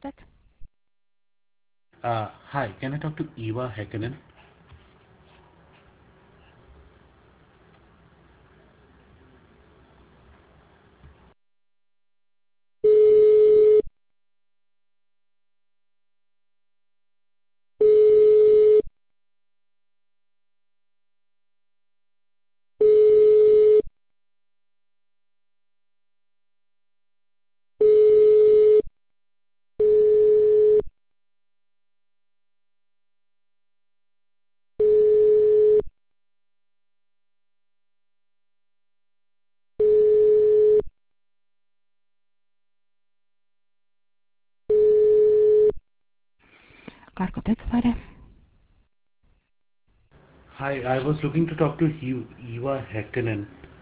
that? Hi, can I talk to Eva Häkkinen? Karko Tökvainen. Hi, I was looking to talk to Eva Häkkinen.